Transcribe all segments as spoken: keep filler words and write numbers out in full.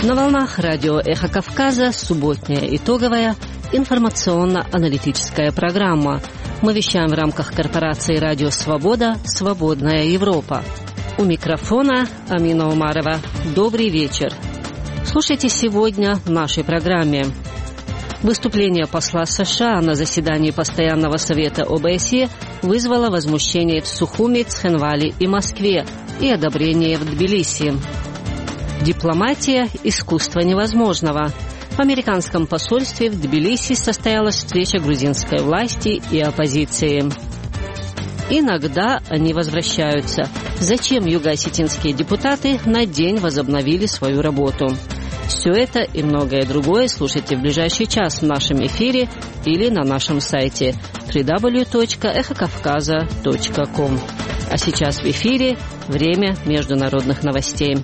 На волнах радио «Эхо Кавказа» субботняя итоговая информационно-аналитическая программа. Мы вещаем в рамках корпорации «Радио Свобода. Свободная Европа». У микрофона Амина Умарова. Добрый вечер. Слушайте сегодня в нашей программе. Выступление посла США на заседании Постоянного совета ОБСЕ вызвало возмущение в Сухуми, Цхинвале и Москве и одобрение в Тбилиси. Дипломатия – искусство невозможного. В американском посольстве в Тбилиси состоялась встреча грузинской власти и оппозиции. Иногда они возвращаются. Зачем юго-осетинские депутаты на день возобновили свою работу? Все это и многое другое слушайте в ближайший час в нашем эфире или на нашем сайте дабл ю дабл ю дабл ю точка эхо кавказа точка ком. А сейчас в эфире время международных новостей.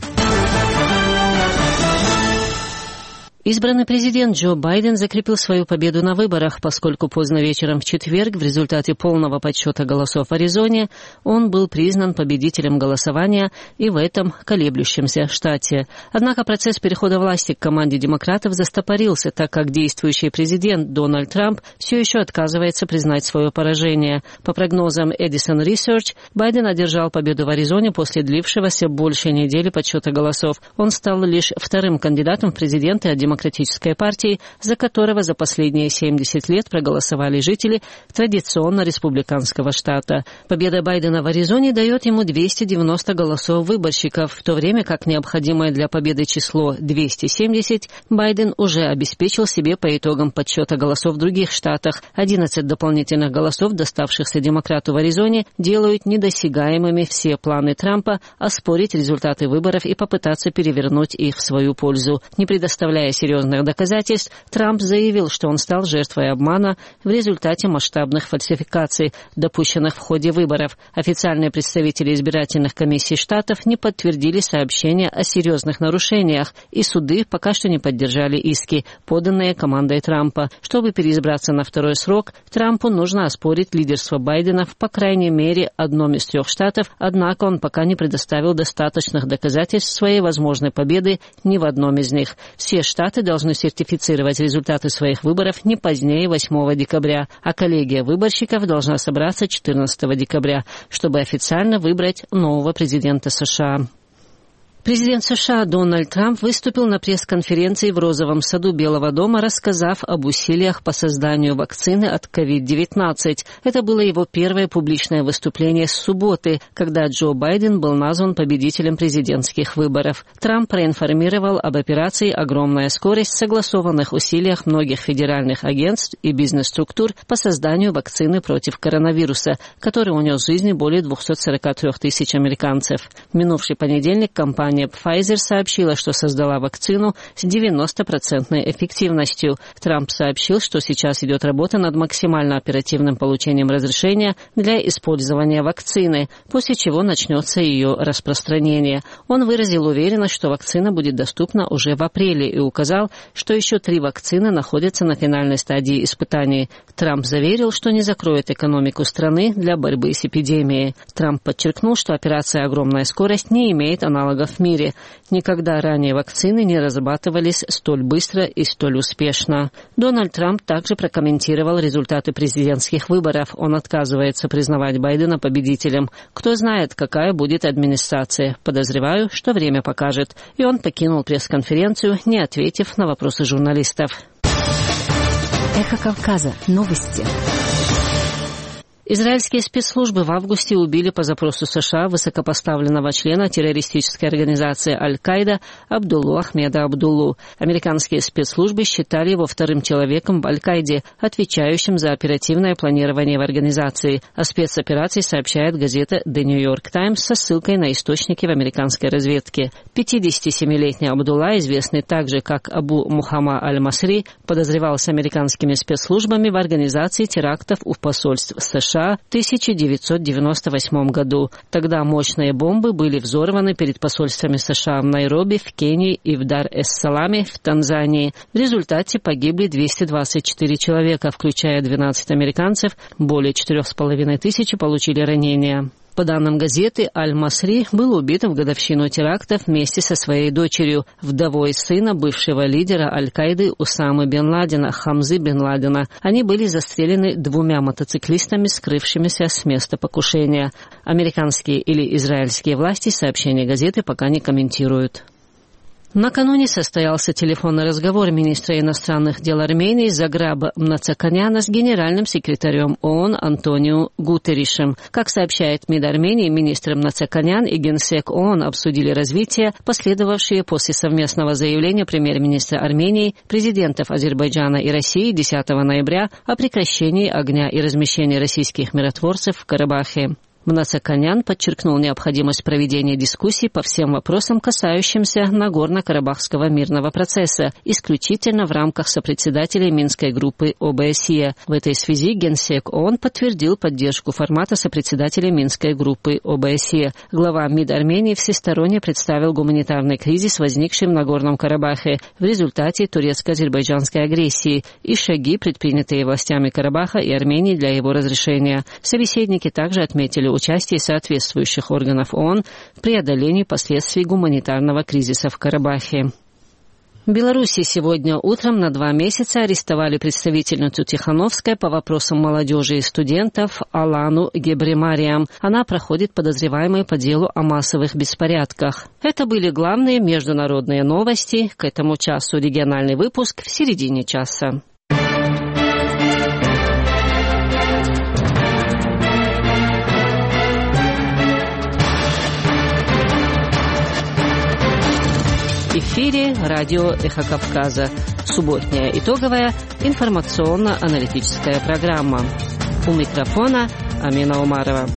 Избранный президент Джо Байден закрепил свою победу на выборах, поскольку поздно вечером в четверг в результате полного подсчета голосов в Аризоне он был признан победителем голосования и в этом колеблющемся штате. Однако процесс перехода власти к команде демократов застопорился, так как действующий президент Дональд Трамп все еще отказывается признать свое поражение. По прогнозам Edison Research, Байден одержал победу в Аризоне после длившегося больше недели подсчета голосов. Он стал лишь вторым кандидатом в президенты от Демократической партии, за которого за последние семьдесят лет проголосовали жители традиционно республиканского штата. Победа Байдена в Аризоне дает ему двести девяносто голосов выборщиков, в то время как необходимое для победы число двести семьдесят Байден уже обеспечил себе по итогам подсчета голосов в других штатах. одиннадцать дополнительных голосов, доставшихся демократу в Аризоне, делают недосягаемыми все планы Трампа оспорить результаты выборов и попытаться перевернуть их в свою пользу. Не предоставляя серьезных доказательств, Трамп заявил, что он стал жертвой обмана в результате масштабных фальсификаций, допущенных в ходе выборов. Официальные представители избирательных комиссий штатов не подтвердили сообщения о серьезных нарушениях, и суды пока что не поддержали иски, поданные командой Трампа. Чтобы переизбраться на второй срок, Трампу нужно оспорить лидерство Байдена в, по крайней мере, одном из трех штатов, однако он пока не предоставил достаточных доказательств своей возможной победы ни в одном из них. Все штаты должны сертифицировать результаты своих выборов не позднее восьмого декабря, а коллегия выборщиков должна собраться четырнадцатого декабря, чтобы официально выбрать нового президента США. Президент США Дональд Трамп выступил на пресс-конференции в Розовом саду Белого дома, рассказав об усилиях по созданию вакцины от ковид девятнадцать. Это было его первое публичное выступление с субботы, когда Джо Байден был назван победителем президентских выборов. Трамп проинформировал об операции «Огромная скорость», согласованных усилиях многих федеральных агентств и бизнес-структур по созданию вакцины против коронавируса, который унес жизни более двухсот сорока трёх тысяч американцев. В минувший понедельник компания Pfizer сообщила, что создала вакцину с девяностопроцентной эффективностью. Трамп сообщил, что сейчас идет работа над максимально оперативным получением разрешения для использования вакцины, после чего начнется ее распространение. Он выразил уверенность, что вакцина будет доступна уже в апреле и указал, что еще три вакцины находятся на финальной стадии испытаний. Трамп заверил, что не закроет экономику страны для борьбы с эпидемией. Трамп подчеркнул, что операция «Огромная скорость» не имеет аналогов в мире. Никогда ранее вакцины не разрабатывались столь быстро и столь успешно. Дональд Трамп также прокомментировал результаты президентских выборов. Он отказывается признавать Байдена победителем. Кто знает, какая будет администрация. Подозреваю, что время покажет. И он покинул пресс-конференцию, не ответив на вопросы журналистов. Эхо Кавказа. Новости. Израильские спецслужбы в августе убили по запросу США высокопоставленного члена террористической организации Аль-Каида Абдуллу Ахмеда Абдуллу. Американские спецслужбы считали его вторым человеком в Аль-Каиде, отвечающим за оперативное планирование в организации. О спецоперации сообщает газета The New York Times со ссылкой на источники в американской разведке. пятидесятисемилетний Абдулла, известный также как Абу Мухамма Аль-Масри, подозревался американскими спецслужбами в организации терактов у посольств США в тысяча девятьсот девяносто восьмом году. Тогда мощные бомбы были взорваны перед посольствами США в Найроби, в Кении и в Дар-эс-Саламе в Танзании. В результате погибли двести двадцать четыре человека, включая двенадцать американцев, более четырех с половиной тысяч получили ранения. По данным газеты, Аль-Масри был убит в годовщину терактов вместе со своей дочерью, вдовой сына бывшего лидера Аль-Каиды Усамы бен Ладена, Хамзы бен Ладена. Они были застрелены двумя мотоциклистами, скрывшимися с места покушения. Американские или израильские власти сообщения газеты пока не комментируют. Накануне состоялся телефонный разговор министра иностранных дел Армении Заграба Мнацаканяна с генеральным секретарем ООН Антонио Гутерришем. Как сообщает МИД Армении, министр Мнацаканян и генсек ООН обсудили развитие, последовавшие после совместного заявления премьер-министра Армении, президентов Азербайджана и России десятого ноября о прекращении огня и размещении российских миротворцев в Карабахе. Мнацаканян подчеркнул необходимость проведения дискуссий по всем вопросам, касающимся Нагорно-Карабахского мирного процесса, исключительно в рамках сопредседателей Минской группы ОБСЕ. В этой связи генсек ООН подтвердил поддержку формата сопредседателей Минской группы ОБСЕ. Глава МИД Армении всесторонне представил гуманитарный кризис, возникший в Нагорном Карабахе в результате турецко-азербайджанской агрессии, и шаги, предпринятые властями Карабаха и Армении для его разрешения. Собеседники также отметили участие соответствующих органов ООН в преодолении последствий гуманитарного кризиса в Карабахе. В Беларуси сегодня утром на два месяца арестовали представительницу Тихановской по вопросам молодежи и студентов Алану Гебремариам. Она проходит подозреваемой по делу о массовых беспорядках. Это были главные международные новости. К этому часу региональный выпуск в середине часа. В эфире радио «Эхо Кавказа». Субботняя итоговая информационно-аналитическая программа. У микрофона Амина Умарова.